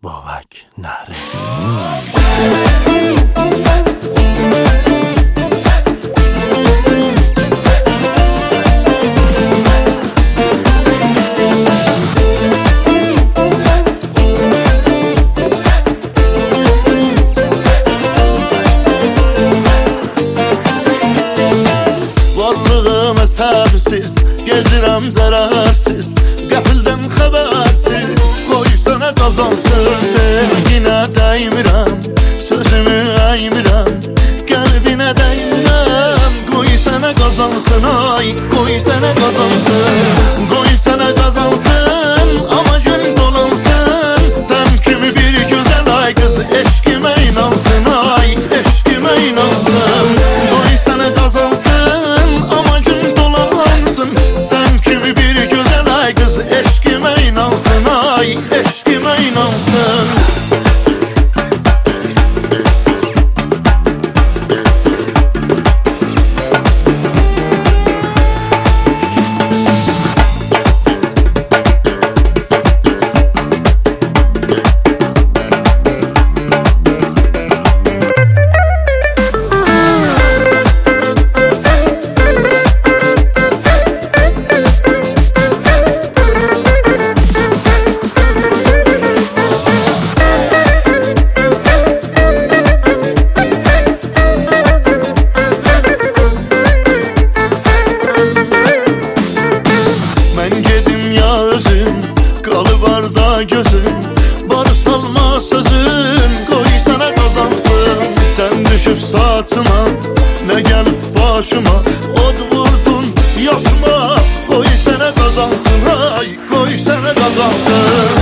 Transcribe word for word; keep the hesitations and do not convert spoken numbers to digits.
Babak nare. Varlığım hesabsız, gezirəm zərərsiz, qəfildən xəbərsiz, qoy sənə qazansın. Sevginə dəymirəm, sözümü əymirəm, qəlbinə dəymirəm, qoy sənə qazansın, ay, qoy sənə qazansın, qoy sənə qazansın, amma gün dolansın. Sən kimi bir gözəl ay qız, eşqimə inansın, ay, eşqimə inansın, qoy sənə qazansın, amma gün dolansın. Sən kimi bir gözəl ay qız, eşqimə inansın, ay, eşqimə inansın. Gözüm, barı salma sözüm, qoy sənə qazansın. Dən düşüb saatıma, nə gəlib başıma, od vurdun yaşıma, qoy sənə qazansın, ay, qoy sənə qazansın.